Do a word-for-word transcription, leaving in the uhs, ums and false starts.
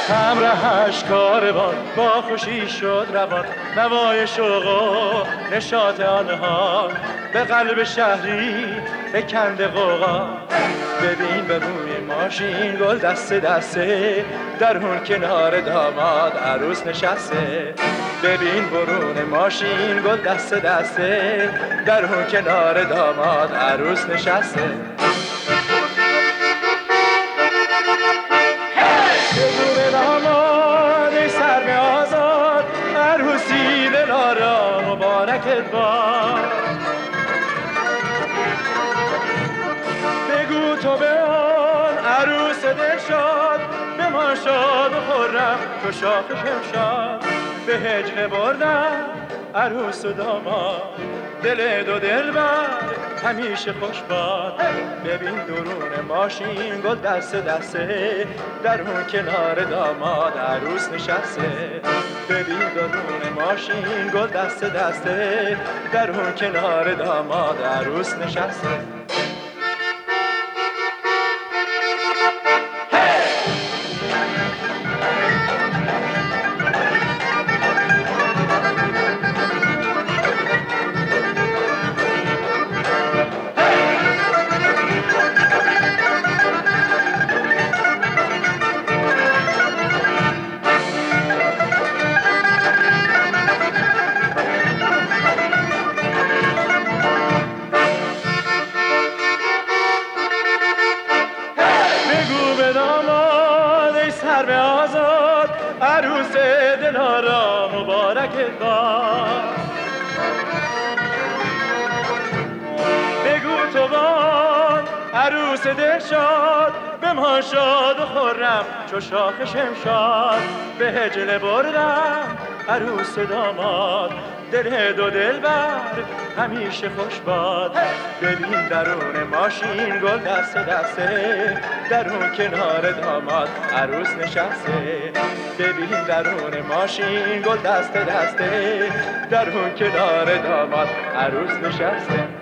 همراهش کاروان با خوشی شد روان، نوای شوق و نشاط آنها به قلب شهری بکنده غوغا. ببین به روی ماشین گل دست دسته، در اون کنار داماد عروس نشسته. ببین برون ماشین گل دست دسته، در اون کنار داماد عروس نشسته. بگو به داماد ای سرو آزاد، عروسی دلارا مبارکت باد. بگو تو به آن عروس دلشاد، بمان شاد و خرم تو شاخش امشاد. به هجله بردن عروس و داماد، دل دو دلبر همیشه خوش باد. ببین درون ماشین گل دست دسته، در اون کنار داماد عروس نشسته. ببین درون ماشین گل دست دسته، در اون کنار داماد عروس نشسته. سرو آزاد عروس دلارا مبارکت باد. بگو تو بان عروس دلشاد، بمان شاد و خرم چو شاخ شمشاد. به هجله بردم عروس و داماد، دل دو دلبر همیشه خوش باد. ببین درون ماشین گل دست دسته، در اون کنار داماد عروس نشسته. ببین درون ماشین گل دست دسته، در اون کنار داماد عروس نشسته.